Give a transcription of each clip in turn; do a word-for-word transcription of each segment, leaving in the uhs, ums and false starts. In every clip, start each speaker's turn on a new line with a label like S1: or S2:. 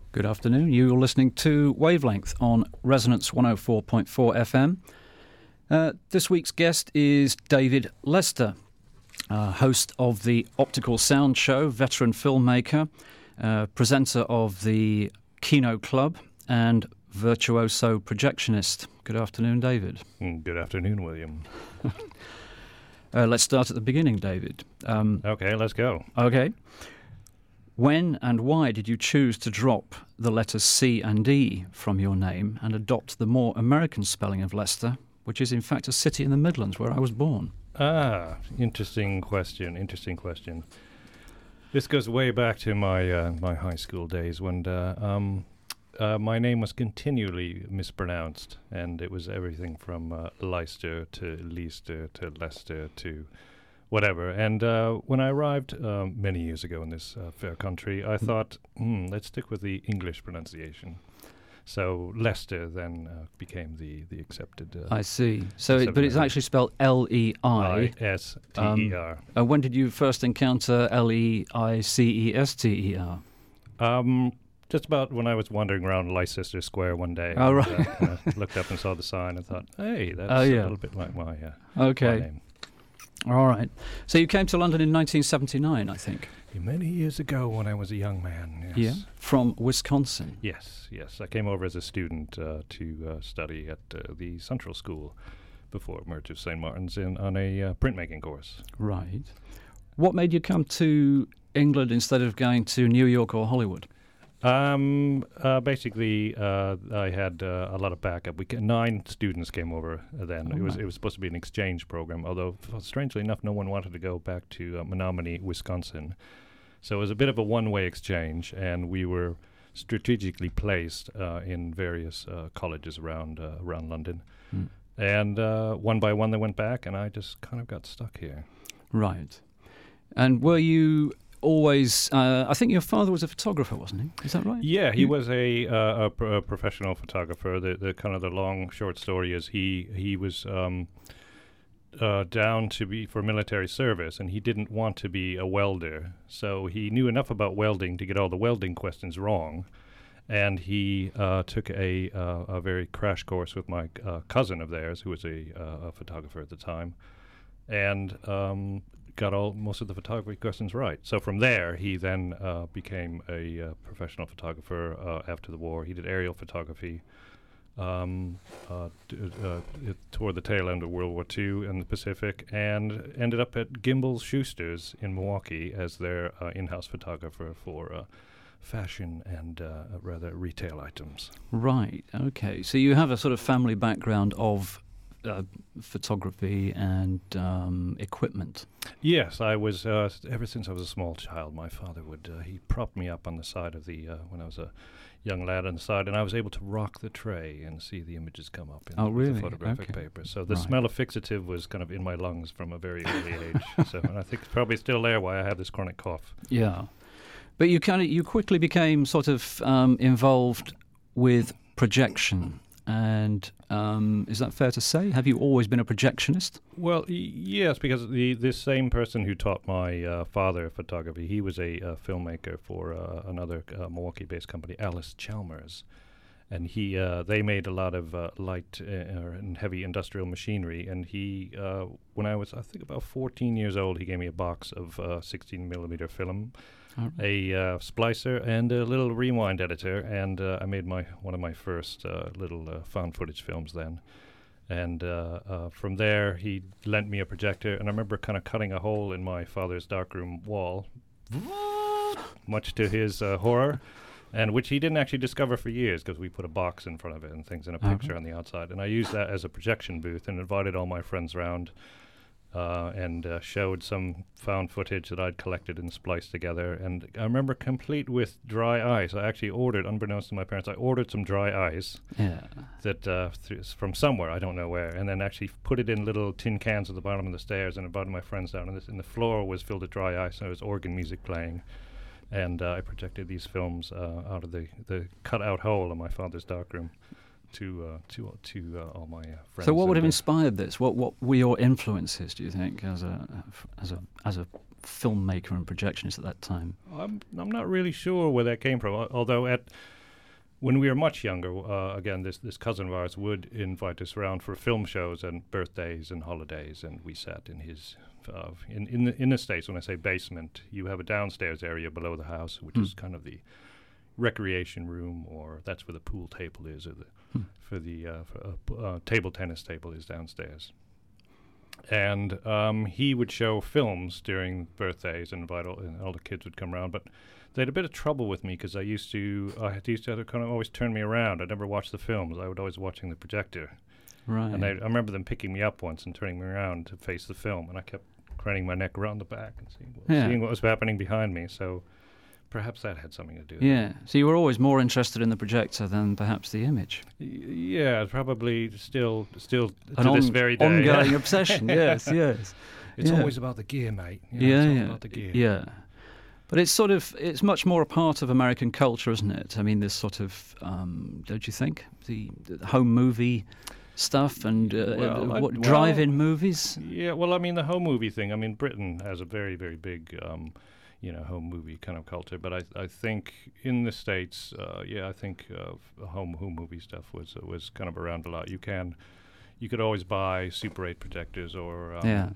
S1: Good afternoon. You're listening to Wavelength on Resonance one oh four point four F M. Uh, this week's guest is David Lester, uh, host of the Optical Sound Show, veteran filmmaker, uh, presenter of the Kino Club, and virtuoso projectionist. Good afternoon, David.
S2: Good afternoon, William.
S1: uh, let's start at the beginning, David. Um,
S2: okay, let's go.
S1: Okay. When and why did you choose to drop the letters C and E from your name and adopt the more American spelling of Leicester, which is in fact a city in the Midlands where I was born?
S2: Ah, interesting question, interesting question. This goes way back to my uh, my high school days when uh, um, uh, my name was continually mispronounced, and it was everything from uh, Leicester to Leicester to Leicester to whatever. And uh, when I arrived uh, many years ago in this uh, fair country, I thought, hmm, let's stick with the English pronunciation. So Leicester then uh, became the the accepted. Uh,
S1: I see. So, it, but it's actually spelled L E I.
S2: I S T E R.
S1: Um, uh, when did you first encounter L E I C E S T E R?
S2: Um, just about when I was wandering around Leicester Square one day.
S1: Oh,
S2: and,
S1: right.
S2: uh, kind of looked up and saw the sign and thought, hey, that's
S1: Oh, yeah.
S2: a little bit like my, uh,
S1: Okay.
S2: my name.
S1: All right. So you came to London in nineteen seventy-nine, I think.
S2: Many years ago when I was a young man, yes.
S1: Yeah. From Wisconsin.
S2: Yes, yes. I came over as a student uh, to uh, study at uh, the Central School before merge of Saint Martin's in on a uh, printmaking course.
S1: Right. What made you come to England instead of going to New York or Hollywood?
S2: Um, uh, basically, uh, I had uh, a lot of backup. We ca- nine students came over uh, then.
S1: Oh
S2: it was
S1: my.
S2: it was supposed to be an exchange program, although f- strangely enough, no one wanted to go back to uh, Menominee, Wisconsin. So it was a bit of a one-way exchange, and we were strategically placed uh, in various uh, colleges around uh, around London.
S1: Mm.
S2: And uh, one by one, they went back, and I just kind of got stuck here.
S1: Right. And were you always, uh, I think your father was a photographer, wasn't he? Is that right?
S2: Yeah, he
S1: You-
S2: was a, uh, a, pr- a professional photographer. The, the kind of the long short story is he he was um, uh, down to be for military service, and he didn't want to be a welder. So he knew enough about welding to get all the welding questions wrong, and he uh, took a uh, a very crash course with my uh, cousin of theirs, who was a, uh, a photographer at the time, and um, got all most of the photography questions right. So from there, he then uh, became a uh, professional photographer uh, after the war. He did aerial photography um, uh, d- uh, it, toward the tail end of World War Two in the Pacific, and ended up at Gimbel Schuster's in Milwaukee as their uh, in-house photographer for uh, fashion and uh, rather retail items.
S1: Right. Okay. So you have a sort of family background of uh, photography and um, equipment.
S2: Yes, I was, uh, s- ever since I was a small child, my father would, uh, he propped me up on the side of the, uh, when I was a young lad on the side, and I was able to rock the tray and see the images come up in
S1: Oh,
S2: the,
S1: really?
S2: the photographic
S1: Okay.
S2: paper. So the
S1: Right.
S2: smell of fixative was kind of in my lungs from a very early age. So, and I think it's probably still there why I have this chronic cough.
S1: Yeah. But you kind of, you quickly became sort of um, involved with projection. And um, is that fair to say? Have you always been a projectionist?
S2: Well, y- yes, because the this same person who taught my uh, father photography, he was a uh, filmmaker for uh, another uh, Milwaukee-based company, Alice Chalmers, and he uh, they made a lot of uh, light uh, and heavy industrial machinery. And he, uh, when I was I think about fourteen years old, he gave me a box of uh, sixteen millimeter film,
S1: All right.
S2: a uh, splicer, and a little rewind editor, and uh, I made my one of my first uh, little uh, found footage films then. And uh, uh, from there, he lent me a projector, and I remember kind of cutting a hole in my father's darkroom wall, much to his uh, horror, and which he didn't actually discover for years because we put a box in front of it and things and a
S1: Okay.
S2: picture on the outside. And I used that as a projection booth and invited all my friends around uh, and uh, showed some found footage that I'd collected and spliced together. And I remember complete with dry ice. I actually ordered, unbeknownst to my parents, I ordered some dry ice
S1: Yeah.
S2: that uh, th- from somewhere, I don't know where, and then actually put it in little tin cans at the bottom of the stairs and invited my friends down. And, this, and the floor was filled with dry ice, and there was organ music playing. And uh, I projected these films uh, out of the, the cut-out hole in my father's darkroom to uh, to to uh, all my uh, friends.
S1: So what would have
S2: and, uh,
S1: inspired this? What what were your influences, do you think, as a as a as a filmmaker and projectionist at that time?
S2: I'm I'm not really sure where that came from. al- Although at when we were much younger, uh, again, this this cousin of ours would invite us around for film shows and birthdays and holidays, and we sat in his uh, in in the, in the States. When I say basement, you have a downstairs area below the house, which
S1: Hmm.
S2: is kind of the recreation room, or that's where the pool table is, or the
S1: Hmm.
S2: for the uh, for, uh, p- uh, table tennis table is downstairs. And um, he would show films during birthdays and invite all, and all the kids would come around. But they had a bit of trouble with me because I used to I had used to have to kind of always turn me around. I never watched the films. I would always watching the projector.
S1: Right.
S2: And I, I remember them picking me up once and turning me around to face the film, and I kept craning my neck around the back and seeing what,
S1: Yeah.
S2: seeing what was happening behind me. So perhaps that had something to do with
S1: Yeah. So you were always more interested in the projector than perhaps the image.
S2: it. Y- Yeah, probably still still
S1: An
S2: to this
S1: on-
S2: very day.
S1: ongoing obsession. Yes, yes.
S2: It's
S1: Yeah.
S2: always about the gear, mate. You know,
S1: Yeah,
S2: it's all
S1: yeah,
S2: about the gear.
S1: yeah. But it's sort of it's much more a part of American culture, isn't it? I mean, this sort of um, don't you think the, the home movie stuff and uh,
S2: Well,
S1: uh,
S2: I-
S1: what,
S2: well-
S1: drive-in movies.
S2: Yeah, well, I mean, the home movie thing. I mean, Britain has a very, very big, um, you know, home movie kind of culture. But I, I think in the States, uh, yeah, I think uh, f- home home movie stuff was uh, was kind of around a lot. You can, you could always buy Super eight projectors or um,
S1: Yeah.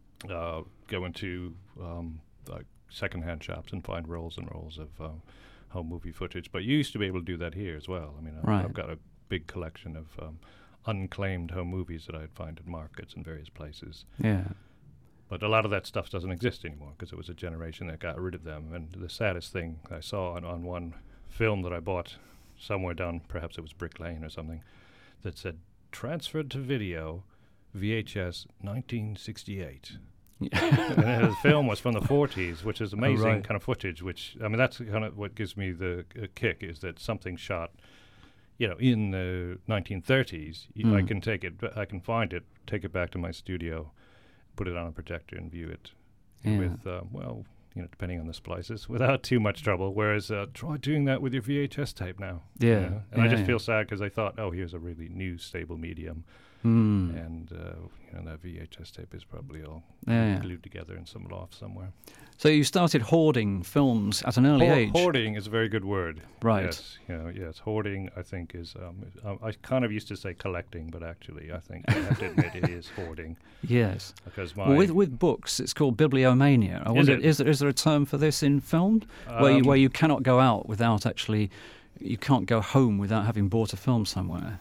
S2: uh, go into um, like secondhand shops and find rolls and rolls of um, home movie footage. But you used to be able to do that here as well. I mean, I've,
S1: Right.
S2: I've got a big collection of um, unclaimed home movies that I'd find in markets in various places.
S1: Yeah.
S2: But a lot of that stuff doesn't exist anymore because it was a generation that got rid of them. And the saddest thing I saw on, on one film that I bought somewhere down, perhaps it was Brick Lane or something, that said, transferred to video, V H S nineteen sixty-eight. And then the film was from the forties, which is amazing
S1: right.
S2: kind of footage, which, I mean, that's kind of what gives me the uh, kick, is that something shot, you know, in the nineteen thirties, y- I
S1: Mm.
S2: can take it, b- I can find it, take it back to my studio, put it on a projector and view it
S1: Yeah.
S2: with, uh, well, you know, depending on the splices, without too much trouble. Whereas uh, try doing that with your V H S tape now. you
S1: Yeah.
S2: know? And I
S1: Yeah,
S2: just
S1: yeah.
S2: feel sad because I thought, oh, here's a really new, stable medium.
S1: Mm.
S2: And, uh, you know, that V H S tape is probably all
S1: Yeah, yeah.
S2: glued together in some loft somewhere.
S1: So you started hoarding films at an early
S2: Hoard-
S1: age.
S2: Hoarding is a very good word.
S1: Right.
S2: Yes. You know, yes. Hoarding, I think, is. Um, is- um, I kind of used to say collecting, but actually, I think I have to admit it is hoarding
S1: Yes.
S2: because my.
S1: Well, with with books, it's called bibliomania. I
S2: Is
S1: wonder,
S2: it?
S1: is there is there a term for this in film where you
S2: um,
S1: where you cannot go out without actually, you can't go home without having bought a film somewhere?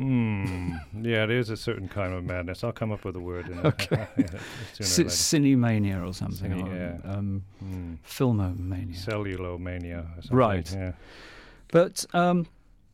S2: Mm, yeah, it is a certain kind of madness. I'll come up with a word. In
S1: Okay.
S2: yeah,
S1: C-
S2: sooner or later.
S1: cinemania or something.
S2: Cine-
S1: or,
S2: yeah.
S1: um,
S2: Mm.
S1: filmomania.
S2: Cellulomania. Or something.
S1: Right.
S2: Yeah.
S1: But um,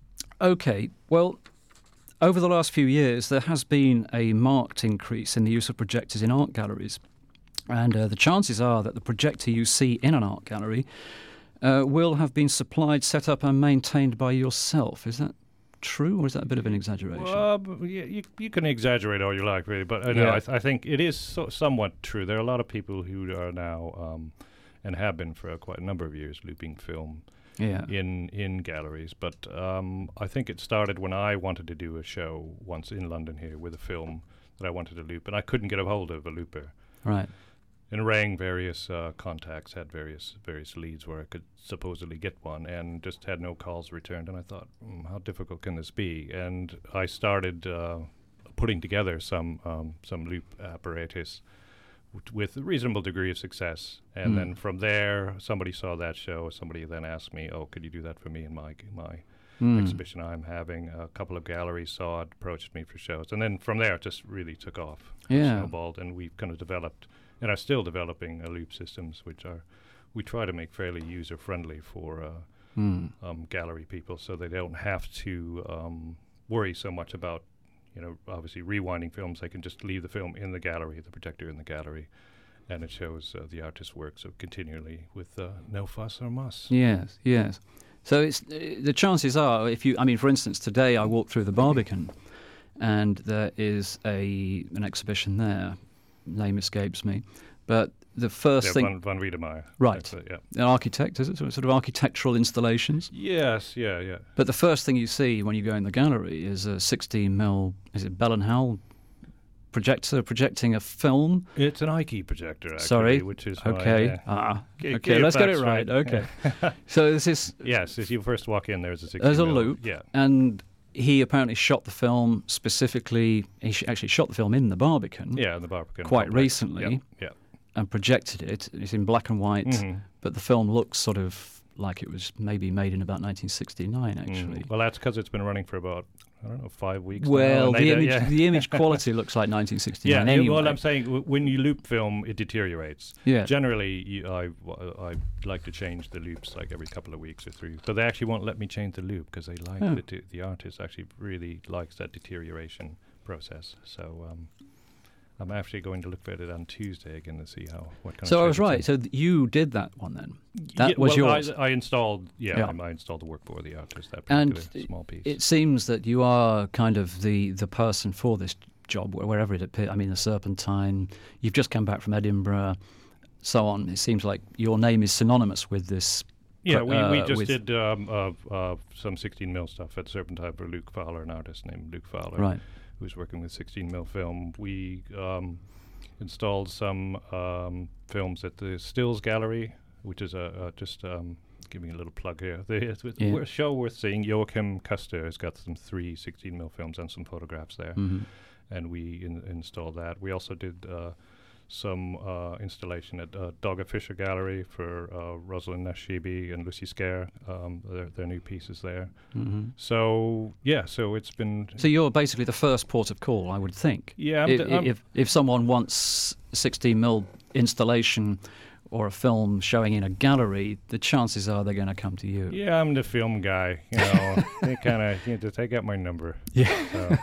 S1: okay, well, over the last few years, there has been a marked increase in the use of projectors in art galleries, and uh, the chances are that the projector you see in an art gallery uh, will have been supplied, set up, and maintained by yourself. Is that true, or is that a bit of an exaggeration?
S2: Well, b- yeah, you, you can exaggerate all you like, really, but I know
S1: Yeah.
S2: I, th- I think it is so, somewhat true. There are a lot of people who are now, um, and have been for quite a number of years, looping film
S1: yeah.
S2: in in galleries. But um, I think it started when I wanted to do a show once in London here with a film that I wanted to loop, and I couldn't get a hold of a looper.
S1: Right.
S2: And rang various uh, contacts, had various various leads where I could supposedly get one, and just had no calls returned. And I thought, mm, how difficult can this be? And I started uh, putting together some um, some loop apparatus w- with a reasonable degree of success. And
S1: Mm.
S2: then from there, somebody saw that show. Somebody then asked me, "Oh, could you do that for me in my my
S1: Mm.
S2: exhibition I'm having?" A couple of galleries saw it, approached me for shows, and then from there it just really took off. It
S1: Yeah.
S2: snowballed, and we've kind of developed, and are still developing, uh, loop systems, which are we try to make fairly user friendly for uh,
S1: Mm.
S2: um, gallery people, so they don't have to um, worry so much about, you know, obviously rewinding films. They can just leave the film in the gallery, the projector in the gallery, and it shows uh, the artist's work so continually with uh, no fuss or muss.
S1: Yes, yes. So it's uh, the chances are, if you, I mean, for instance, today I walked through the Barbican, and there is a an exhibition there. Name escapes me, but the first
S2: Yeah,
S1: thing,
S2: Van, Van Wiedemeyer.
S1: Right.
S2: That's it, yeah.
S1: an architect, is it sort of architectural installations?
S2: Yes, yeah, yeah.
S1: But the first thing you see when you go in the gallery is a sixteen mil, is it Bell and Howell projector projecting a film.
S2: It's an Ikea projector, actually.
S1: Sorry.
S2: Which is
S1: okay.
S2: Why, yeah.
S1: Ah,
S2: G-
S1: okay.
S2: g-
S1: Let's get it
S2: right.
S1: right. Okay. So this is
S2: yes. As you first walk in, there's a sixteen
S1: there's a
S2: mil.
S1: loop.
S2: Yeah.
S1: And he apparently shot the film specifically. He sh- actually shot the film in the Barbican.
S2: Yeah, in the Barbican.
S1: Quite
S2: complex.
S1: recently.
S2: Yeah. yeah.
S1: And projected it. It's in black and white,
S2: Mm-hmm.
S1: but the film looks sort of like it was maybe made in about nineteen sixty-nine. Actually.
S2: Mm. Well, that's because it's been running for about I don't know five weeks.
S1: Well,
S2: now,
S1: the
S2: they,
S1: image
S2: yeah.
S1: the image quality looks like nineteen sixty-nine.
S2: Yeah,
S1: anyway.
S2: well, I'm saying w- when you loop film, it deteriorates.
S1: Yeah.
S2: Generally, you, I, I like to change the loops like every couple of weeks or three. But they actually won't let me change the loop because they like
S1: Oh.
S2: the, de- the artist actually really likes that deterioration process. So um, I'm actually going to look at it on Tuesday again to see how what kind of.
S1: So I was
S2: shape it's
S1: right.
S2: in.
S1: So th- you did that one then. That
S2: Yeah,
S1: was
S2: well,
S1: yours.
S2: I, I installed, yeah,
S1: Yeah.
S2: I, I installed the work for the artist. That
S1: And
S2: particular small piece.
S1: It seems that you are kind of the, the person for this job, wh- wherever it appears. I mean, the Serpentine. You've just come back from Edinburgh, so on. It seems like your name is synonymous with this.
S2: Yeah,
S1: pr-
S2: we, we
S1: uh,
S2: just
S1: with-
S2: did um, uh, uh, some sixteen mil stuff at Serpentine for Luke Fowler, an artist named Luke Fowler,
S1: Right.
S2: who's working with sixteen mil film. We um, installed some um, films at the Stills Gallery, which is a, a just um, giving a little plug here. The it's a
S1: Yeah.
S2: wor- show worth seeing. Joachim Custer has got some three sixteen mil films and some photographs there,
S1: Mhm.
S2: and we in, installed that. We also did uh, some uh, installation at uh, Dogga Fisher Gallery for uh, Rosalind Nashibi and Lucy Scare, um, their, their new pieces there.
S1: Mhm.
S2: So, yeah, so it's been...
S1: So you're basically the first port of call, I would think.
S2: yeah, I'm
S1: if,
S2: d- I'm-
S1: if if someone wants sixteen mil installation or a film showing in a gallery, the chances are they're going to come to you.
S2: yeah, I'm the film guy, you know. They kind of, you know, just take out my number.
S1: Yeah.
S2: So.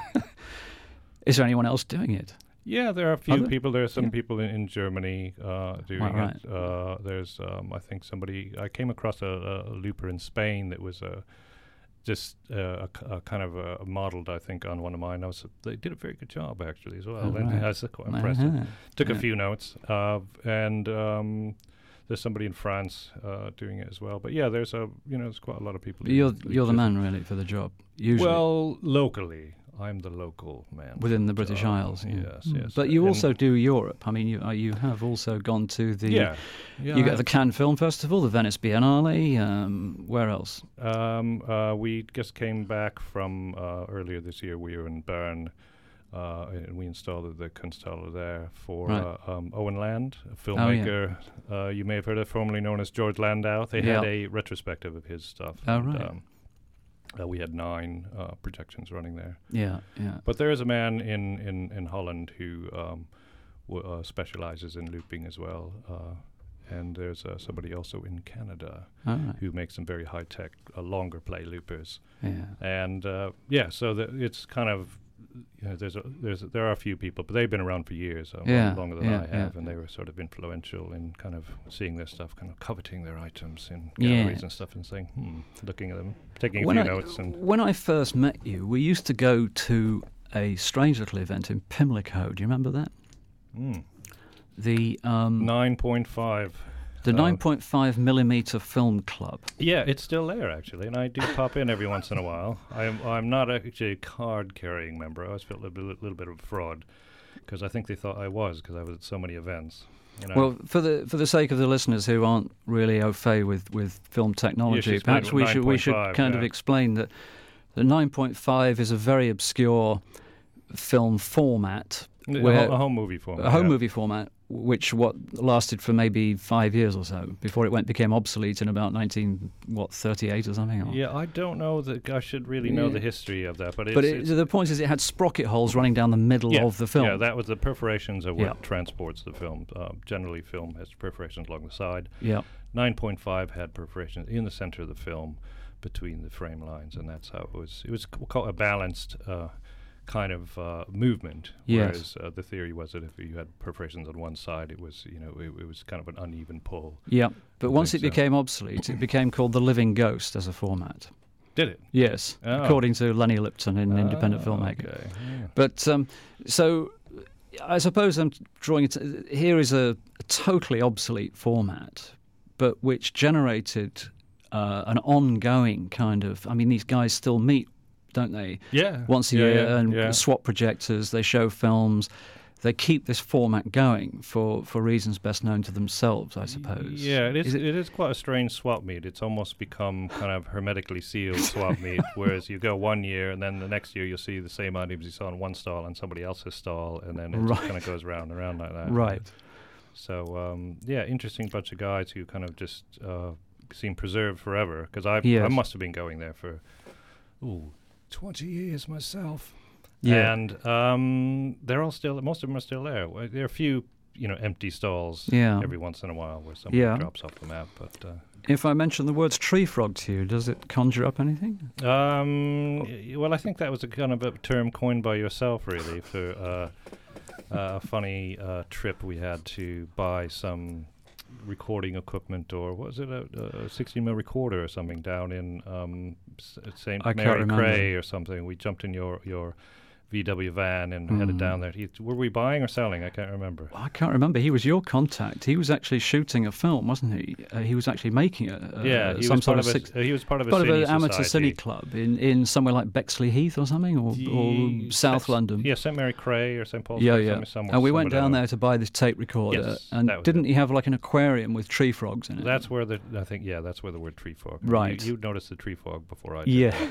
S1: Is there anyone else doing it?
S2: Yeah, there are a few
S1: Are there?
S2: people. There are some
S1: Yeah.
S2: people in, in Germany uh, doing
S1: Right,
S2: it. Uh, there's, um, I think, somebody. I came across a, a looper in Spain that was uh, just uh, a, c- a kind of uh, modeled, I think, on one of mine. I was, they did a very good job actually as well.
S1: Oh,
S2: and
S1: right.
S2: I was quite impressive.
S1: Uh-huh.
S2: Took
S1: Yeah.
S2: a few notes, uh, and um, there's somebody in France uh, doing it as well. But yeah, there's a you know, there's quite a lot of people. doing
S1: You're
S2: it.
S1: you're the
S2: Just-
S1: man really for the job. Usually
S2: Well, locally, I'm the local man
S1: within the
S2: for
S1: British
S2: job.
S1: Isles. Yeah.
S2: Yes,
S1: Mm.
S2: yes.
S1: But you
S2: And-
S1: also do Europe. I mean, you uh, you have also gone to the.
S2: yeah, yeah.
S1: You
S2: I
S1: got the Cannes Film Festival, the Venice Biennale. Um, where else?
S2: Um, uh, we just came back from uh, earlier this year. We were in Bern, uh, and we installed the Kunsthalle there for
S1: Right.
S2: uh, um, Owen Land, a
S1: Oh, yeah.
S2: filmmaker. uh, you may have heard of, formerly known as George Landau. They had
S1: Yeah.
S2: a retrospective of his stuff.
S1: Oh,
S2: and,
S1: right.
S2: Um, uh, we had nine uh, projections running there.
S1: Yeah, yeah.
S2: But there is a man in, in, in Holland who um, w- uh, specializes in looping as well. Uh, and there's uh, somebody also in Canada
S1: All right.
S2: who makes some very high-tech, uh, longer play loopers.
S1: Yeah.
S2: And uh, yeah, so the, it's kind of you know, there's a, there's a, there are a few people, but they've been around for years, uh,
S1: Yeah,
S2: longer than
S1: yeah,
S2: I have,
S1: yeah.
S2: and they were sort of influential in kind of seeing their stuff, kind of coveting their items in
S1: Yeah.
S2: galleries and stuff, and saying, hmm, looking at them, taking a
S1: When
S2: few
S1: I,
S2: notes, and
S1: when I first met you, we used to go to a strange little event in Pimlico. Do you remember that?
S2: mm,
S1: The um,
S2: nine point five.
S1: the
S2: uh,
S1: nine point five millimeter film club.
S2: Yeah, it's still there actually, and I do pop in every once in a while. I'm I'm not actually a card-carrying member. I always felt a little, bit- little bit of a fraud because I think they thought I was because I was at so many events. You know?
S1: Well, for the for the sake of the listeners who aren't really au fait with, with film technology,
S2: she's
S1: perhaps
S2: made
S1: we should we should
S2: nine point five,
S1: kind of
S2: yeah.
S1: explain that the nine point five is a very obscure film format,
S2: a,
S1: where-
S2: ho- a home movie format.
S1: a home
S2: yeah.
S1: movie format, which what lasted for maybe five years or so before it went became obsolete in about nineteen what thirty eight or something. Or,
S2: Yeah, I don't know that I should really know
S1: Yeah.
S2: the history of that, but it's,
S1: but it,
S2: it's
S1: the point is, it had sprocket holes running down the middle
S2: yeah,
S1: of the film.
S2: Yeah, that was the perforations are what
S1: Yeah.
S2: transports the film. Uh, generally, film has perforations along the side.
S1: Yeah.
S2: nine point five had perforations in the center of the film between the frame lines, and that's how it was. It was c- called a balanced uh, kind of uh, movement,
S1: Yes.
S2: whereas uh, the theory was that if you had perforations on one side, it was you know it, it was kind of an uneven pull.
S1: Yeah, but
S2: I
S1: once it
S2: think so.
S1: became obsolete, it became called the Living Ghost as a format.
S2: Did it?
S1: Yes,
S2: Oh.
S1: according to Lenny Lipton, an independent
S2: Oh,
S1: filmmaker.
S2: okay, yeah.
S1: But um, so I suppose I'm drawing it. Here is a, a totally obsolete format, but which generated uh, an ongoing kind of. I mean, these guys still meet, don't they?
S2: Yeah.
S1: Once a
S2: Yeah,
S1: year
S2: yeah,
S1: and
S2: yeah.
S1: swap projectors. They show films. they keep this format going for, for reasons best known to themselves, I suppose.
S2: Yeah, it is,
S1: is it,
S2: it is quite a strange swap meet. It's almost become kind of hermetically sealed swap meet, whereas you go one year and then the next year you'll see the same items you saw in one stall and somebody else's stall, and then it
S1: Right.
S2: just kind of goes round and round like that.
S1: Right.
S2: So, um, yeah, interesting bunch of guys who kind of just uh, seem preserved forever, because I
S1: Yes.
S2: I must have been going there for, ooh, twenty years myself.
S1: Yeah.
S2: And um, they're all still, most of them are still there. Well, there are a few, you know, empty stalls
S1: Yeah.
S2: every once in a while where somebody
S1: Yeah.
S2: drops off the map. But uh,
S1: If I mention the words tree frog to you, does it conjure up anything?
S2: um, y- well, I think that was a kind of a term coined by yourself, really, for uh, a funny uh, trip we had to buy some recording equipment, or what was it, a, a sixteen mil recorder or something down in um, S- Saint
S1: I can't
S2: Mary
S1: remember.
S2: Cray or something. We jumped in your your V W van and headed
S1: Mm.
S2: down there. He, were we buying or selling? I can't remember.
S1: I can't remember. He was your contact. He was actually shooting a film, wasn't he? Uh, he was actually making a, a
S2: yeah, he
S1: some
S2: was
S1: sort
S2: part
S1: of
S2: of
S1: six,
S2: a, uh, he was part of a
S1: part of
S2: cine
S1: an amateur
S2: society.
S1: cine club in, in somewhere like Bexley Heath or something, or, or
S2: The-
S1: South
S2: Saint-
S1: London.
S2: Yeah, Saint Mary Cray or Saint Paul's.
S1: Yeah,
S2: Cray,
S1: yeah.
S2: somewhere- somewhere-
S1: And we went
S2: somewhere
S1: down there to buy this tape recorder,
S2: Yes,
S1: and
S2: that was
S1: didn't
S2: it.
S1: he have like an aquarium with tree frogs in it?
S2: That's where the I think yeah, that's where the word tree frog.
S1: Right.
S2: You, you noticed the tree frog before I did.
S1: Yeah.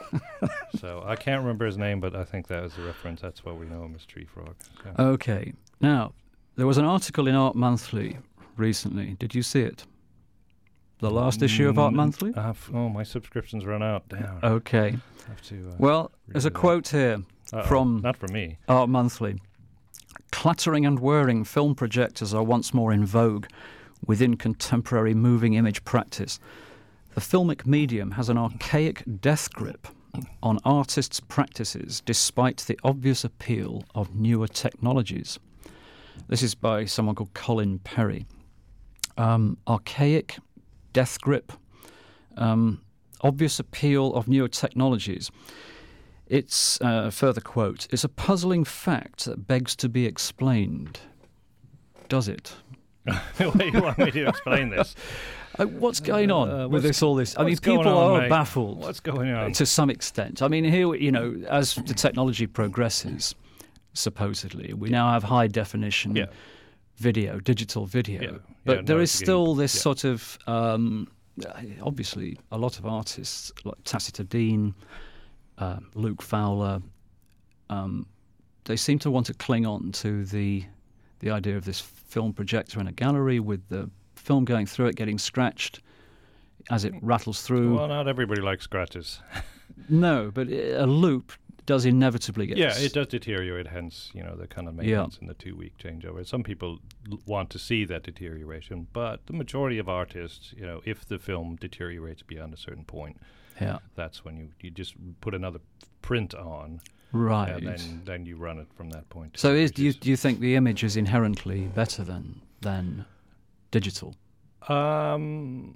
S2: So I can't remember his name, but I think that was the reference. That's why we know him as Tree Frog. Yeah.
S1: Okay. Now, there was an article in Art Monthly recently. Did you see it? The last issue of Art
S2: Mm,
S1: Monthly?
S2: uh, f- oh, my subscription's run out. Damn.
S1: Okay.
S2: Have to, uh,
S1: Well, there's a
S2: redo that.
S1: quote here
S2: Uh-oh,
S1: from
S2: not for me.
S1: Art Monthly. Clattering and whirring film projectors are once more in vogue within contemporary moving image practice. The filmic medium has an archaic death grip on artists' practices despite the obvious appeal of newer technologies. This is by someone called Colin Perry. Um, archaic death grip, um, obvious appeal of newer technologies. It's, uh, a further quote, it's a puzzling fact that begs to be explained. Does it?
S2: What do you want me to explain this?
S1: Uh, what's going on
S2: Uh,
S1: with
S2: what's-
S1: this? All this. I mean,
S2: what's going
S1: people
S2: on,
S1: are
S2: mate?
S1: baffled
S2: What's going on?
S1: to some extent. I mean, here, you know, as the technology progresses, supposedly, we now have high definition
S2: Yeah.
S1: video, digital video.
S2: Yeah.
S1: But
S2: Yeah,
S1: there
S2: no,
S1: is
S2: it's
S1: still
S2: getting-
S1: this
S2: yeah.
S1: sort of, um, obviously, a lot of artists like Tacita Dean, uh, Luke Fowler, um, they seem to want to cling on to the the idea of this film projector in a gallery with the film going through it, getting scratched as it rattles through.
S2: Well, not everybody likes scratches.
S1: No, but a loop does inevitably get...
S2: Yeah, it does deteriorate, hence, you know, the kind of maintenance and the two-week changeover. Some people l- want to see that deterioration, but the majority of artists, you know, if the film deteriorates beyond a certain point,
S1: Yeah,
S2: that's when you, you just put another print on,
S1: right.
S2: and then, then you run it from that point.
S1: So is,
S2: which
S1: do, you,
S2: is-
S1: do you think the image is inherently better than than digital?
S2: Um...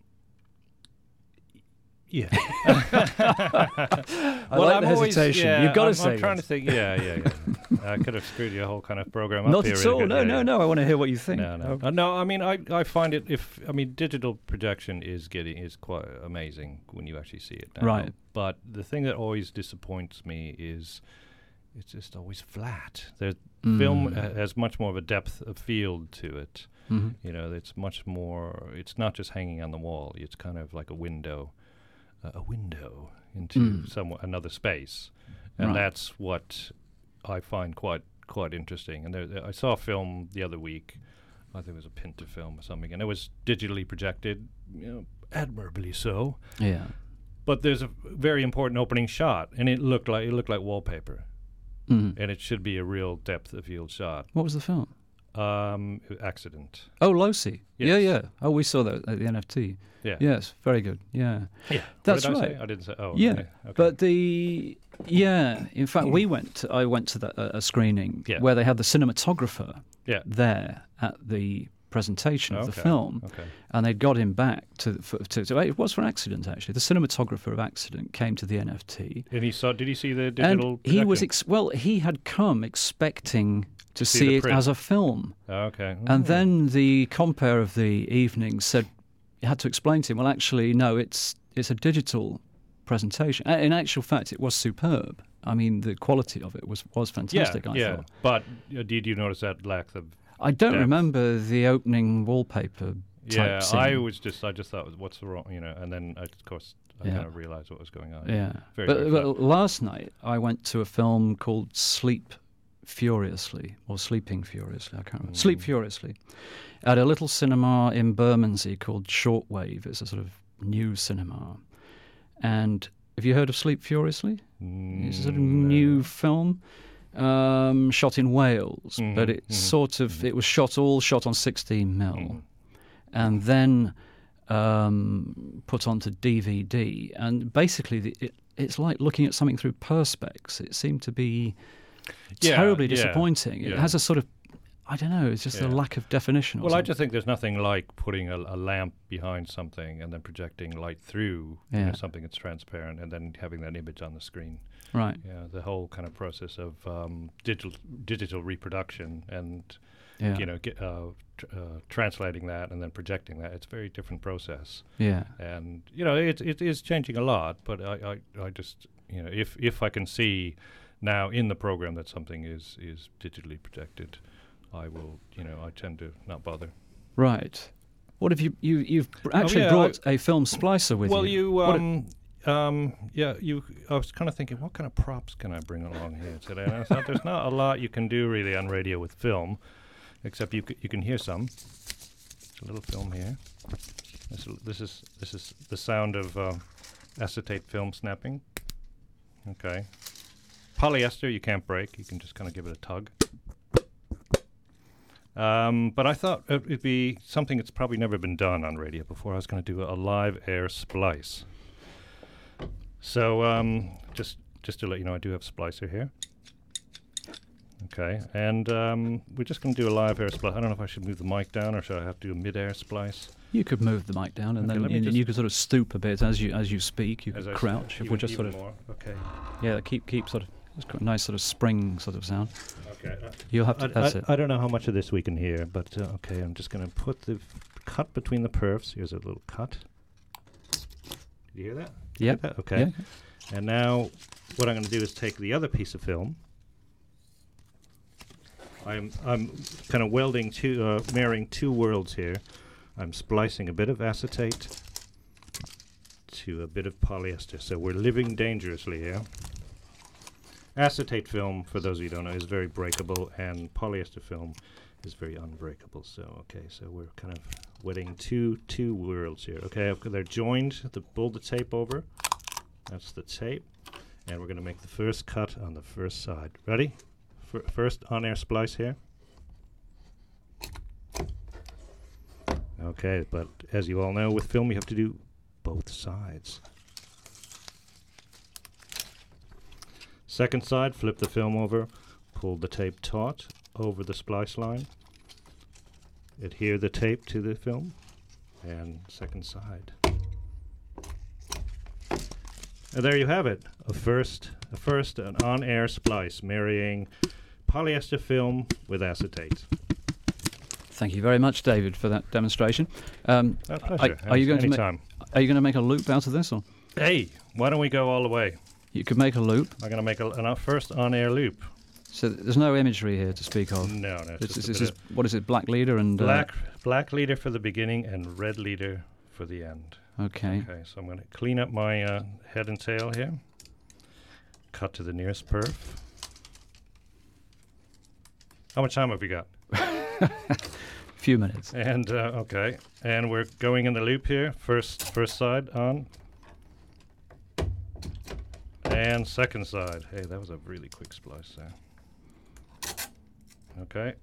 S2: Yeah.
S1: I
S2: well,
S1: like
S2: I'm
S1: the
S2: always,
S1: hesitation.
S2: yeah,
S1: You've got to
S2: I'm,
S1: say
S2: I'm trying
S1: this.
S2: to think. Yeah, yeah, yeah. I could have screwed your whole kind of program up
S1: Not
S2: here.
S1: at
S2: really
S1: all.
S2: good.
S1: No,
S2: Yeah,
S1: no,
S2: yeah.
S1: no. I want to hear what you think.
S2: No, no,
S1: Oh.
S2: Uh, no. I mean, I, I find it if I mean digital projection is getting is quite amazing when you actually see it now.
S1: Right.
S2: But the thing that always disappoints me is it's just always flat. The film
S1: Mm.
S2: ha- has much more of a depth of field to it.
S1: Mhm.
S2: You know, it's much more. It's not just hanging on the wall. It's kind of like a window, uh, a window into
S1: Mm.
S2: some another space, and
S1: Right.
S2: that's what I find quite quite interesting. And there, there- I saw a film the other week. I think it was a Pinter film or something, and it was digitally projected, you know, admirably so.
S1: Yeah.
S2: But there's a very important opening shot, and it looked like it looked like wallpaper,
S1: Mhm.
S2: and it should be a real depth of field shot.
S1: What was the film?
S2: Um, accident.
S1: Oh, Losi. Yeah,
S2: Yes.
S1: yeah. Oh, we saw that at the N F T.
S2: Yeah.
S1: Yes, very good. Yeah.
S2: Yeah.
S1: That's
S2: what did I
S1: right.
S2: say? I didn't say. Oh,
S1: Yeah,
S2: okay. Okay.
S1: But the yeah, in fact, we went. To, I went to the, a, a screening
S2: Yeah.
S1: where they had the cinematographer
S2: yeah.
S1: there at the presentation of the
S2: Okay.
S1: film,
S2: Okay.
S1: and they'd got him back to, for, to, to. It was for Accident actually. The cinematographer of Accident came to the N F T,
S2: And he saw. Did he see the digital?
S1: and he was
S2: projection?
S1: ex- well. He had come expecting to
S2: see
S1: see,
S2: the
S1: it
S2: print.
S1: as a film,
S2: Oh, okay.
S1: and
S2: Oh.
S1: then the compere of the evening said, you had to explain to him, well, actually, no, it's it's a digital presentation. Uh, In actual fact, it was superb. I mean, the quality of it was, was fantastic,
S2: yeah,
S1: I
S2: yeah.
S1: thought.
S2: But uh, did you notice that lack of
S1: I don't
S2: depth?
S1: remember the opening wallpaper type
S2: Yeah,
S1: scene.
S2: I was just, I just thought, what's the wrong, you know, and then, I, of course, I
S1: Yeah.
S2: kind of realized what was going on.
S1: Yeah.
S2: Very,
S1: but
S2: very
S1: but
S2: fun.
S1: last night, I went to a film called Sleep Furiously, or Sleeping Furiously, I can't remember.
S2: Mm.
S1: Sleep Furiously, at a little cinema in Bermondsey called Shortwave. It's a sort of new cinema. And have you heard of Sleep Furiously? It's a sort of
S2: Mm,
S1: new
S2: no.
S1: film, um, shot in Wales,
S2: Mhm,
S1: but it's
S2: mhm,
S1: sort of,
S2: mhm.
S1: it was shot all shot on sixteen mil,
S2: Mhm.
S1: and then um, put onto D V D. And basically, the, it, it's like looking at something through Perspex. It seemed to be
S2: Yeah,
S1: terribly
S2: yeah,
S1: disappointing. It
S2: yeah.
S1: has a sort of, I don't know, it's just a
S2: Yeah.
S1: lack of definition. Or
S2: Well, I
S1: something.
S2: just think there's nothing like putting a, a lamp behind something and then projecting light through you know,
S1: Yeah.
S2: something that's transparent and then having that image on the screen.
S1: Right.
S2: Yeah, the whole kind of process of um, digital digital reproduction and
S1: Yeah.
S2: you know get, uh, tr- uh, translating that and then projecting that. It's a very different process,
S1: Yeah.
S2: and you know it it is changing a lot. But I, I, I just you know if if I can see now in the program that something is is digitally projected, I will you know I tend to not bother.
S1: Right. What have you, you you've br- actually
S2: yeah,
S1: brought a film splicer with
S2: Well,
S1: you?
S2: you,
S1: What a-
S2: um, um, yeah, you. I was kind of thinking, what kind of props can I bring along here today? And I thought there's not a lot you can do really on radio with film, except you c- you can hear some. There's a little film here. This, l- this is this is the sound of uh, acetate film snapping. Okay, polyester you can't break. You can just kind of give it a tug. Um, but I thought it- it'd be something that's probably never been done on radio before. I was going to do a live air splice. So um, just just to let you know, I do have a splicer here. Okay, and um, we're just going to do a live air splice. I don't know if I should move the mic down or should I have to do a mid-air splice.
S1: You could move the mic down, and
S2: Okay,
S1: then
S2: let me
S1: you,
S2: just-
S1: you could sort of stoop a bit as you as you speak. You
S2: As
S1: could
S2: I s-
S1: crouch. If
S2: even-
S1: we're just sort
S2: even
S1: of
S2: more. Okay.
S1: yeah, keep keep sort of it's got a nice sort of spring sort of sound.
S2: Okay. uh,
S1: You'll have to.
S2: I,
S1: that's
S2: I,
S1: it.
S2: I don't know how much of this we can hear, but uh, okay, I'm just going to put the f- cut between the perfs. Here's a little cut. Did you hear that?
S1: Yep.
S2: That? Okay.
S1: Yeah.
S2: And now what I'm going to do is take the other piece of film. I'm I'm kind of welding two, uh, marrying two worlds here. I'm splicing a bit of acetate to a bit of polyester. So we're living dangerously here. Acetate film, for those of you who don't know, is very breakable, and polyester film is very unbreakable. So okay, so we're kind of wetting two two worlds here. Okay, I've got- they're joined. To pull the tape over. That's the tape, and we're going to make the first cut on the first side. Ready? F- first on-air splice here. Okay, but as you all know, with film you have to do both sides. Second side, flip the film over, pull the tape taut over the splice line, adhere the tape to the film, and second side. And there you have it, a first, a first an on-air splice marrying polyester film with acetate.
S1: Thank you very much, David, for that demonstration. Um,
S2: My
S1: are,
S2: pleasure.
S1: are you going to make,
S2: Anytime.
S1: are you going to make a loop out of this, or
S2: Hey, why don't we go all the way?
S1: you could make a loop?
S2: I'm going to make a, an, a first on-air loop.
S1: So th- there's no imagery here to speak of.
S2: No, no.
S1: It's,
S2: just
S1: it's,
S2: a
S1: it's
S2: bit
S1: just, what is it? Black leader and
S2: of
S1: uh,
S2: black, black leader for the beginning and red leader for the end.
S1: Okay.
S2: Okay, so I'm going to clean up my uh, head and tail here. Cut to the nearest perf. How much time have we got?
S1: Few minutes.
S2: And uh, okay, and we're going in the loop here. First, first side on, and second side. Hey, that was a really quick splice there. Okay,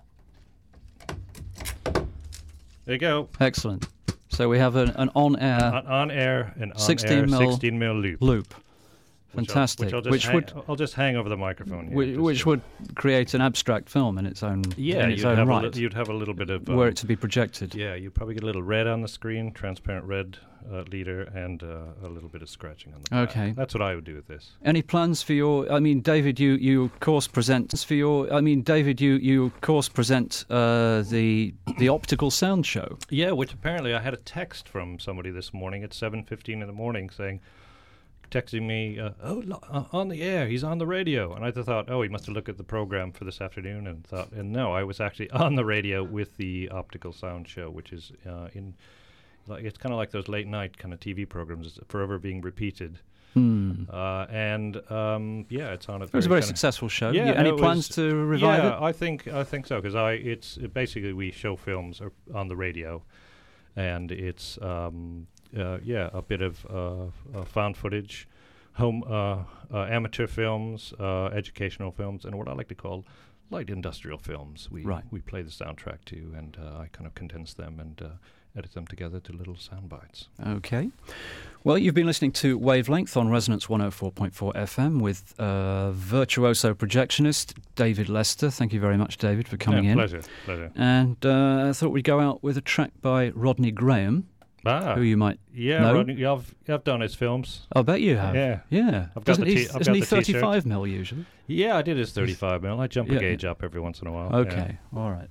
S2: there you go.
S1: Excellent. So we have an, an on-air
S2: on, on air and on
S1: sixteen
S2: air
S1: mil
S2: sixteen mil loop.
S1: loop.
S2: which I'll-
S1: Fantastic.
S2: Which, I'll just
S1: Which
S2: hang,
S1: would
S2: I'll just hang over the microphone here.
S1: which,
S2: just
S1: which
S2: to-
S1: would create an abstract film in its own
S2: yeah,
S1: in its
S2: you'd
S1: own
S2: have, a
S1: right,
S2: li- you'd have a little bit of um,
S1: were it to be projected.
S2: yeah, you probably get a little red on the screen, transparent red uh, leader, and uh, a little bit of scratching on the back.
S1: Okay.
S2: That's what I would do with this.
S1: Any plans for your? I mean, David, you, you of course present for your. I mean, David, you, you of course present uh, the the optical sound show.
S2: Yeah, which apparently I had a text from somebody this morning at seven fifteen in the morning saying, texting me, uh, oh, lo- uh, on the air, he's on the radio. And I thought, oh, he must have looked at the program for this afternoon and thought, and no, I was actually on the radio with the Optical Sound Show, which is uh, in, like, it's kind of like those late night kind of T V programs, it's forever being repeated.
S1: Hmm.
S2: Uh, and um, yeah, it's on a.
S1: It was a
S2: very
S1: very successful show.
S2: Yeah,
S1: Yeah, any
S2: it
S1: plans
S2: was-
S1: to revive
S2: yeah,
S1: it?
S2: I think I think so because I it's it basically we show films or- on the radio, and it's um, uh, yeah a bit of uh, uh, found footage, home uh, uh, amateur films, uh, educational films, and what I like to call light industrial films. We
S1: Right.
S2: we play the soundtrack to, and uh, I kind of condense them and. Uh, edit them together to little sound bites.
S1: Okay. Well, you've been listening to Wavelength on Resonance one oh four point four F M with uh, virtuoso projectionist David Lester. Thank you very much, David, for coming
S2: yeah,
S1: in.
S2: Pleasure, pleasure.
S1: And uh, I thought we'd go out with a track by Rodney Graham,
S2: Ah,
S1: who you might
S2: yeah,
S1: know.
S2: Rodney, yeah, I've, I've done his films.
S1: I'll bet you have.
S2: Yeah.
S1: Yeah.
S2: I've got
S1: Doesn't
S2: the
S1: he,
S2: t- I've
S1: isn't
S2: got
S1: he
S2: the t-shirt.
S1: thirty-five mil usually?
S2: Yeah, I did his thirty-five mil. I jump
S1: Yeah.
S2: a gauge up every once in a while.
S1: Okay. All right.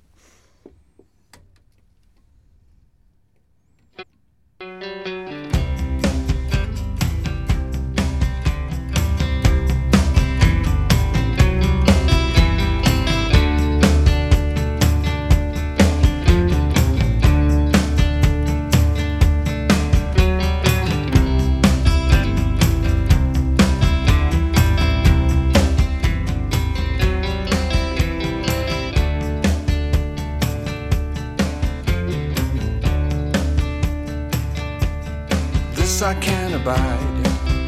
S3: I can't abide.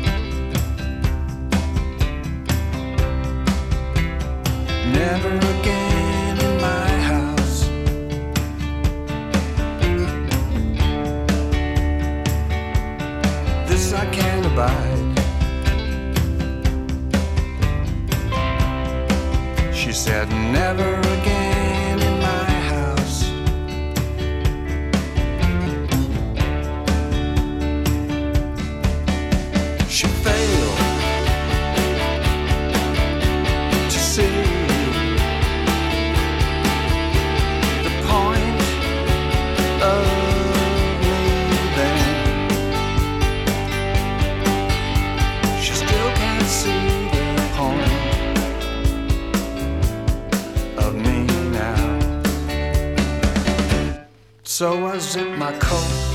S3: Never again in my house. This I can't abide. She said never again in my house. She failed to see the point of leaving. She still can't see the point of me now. So I zipped my coat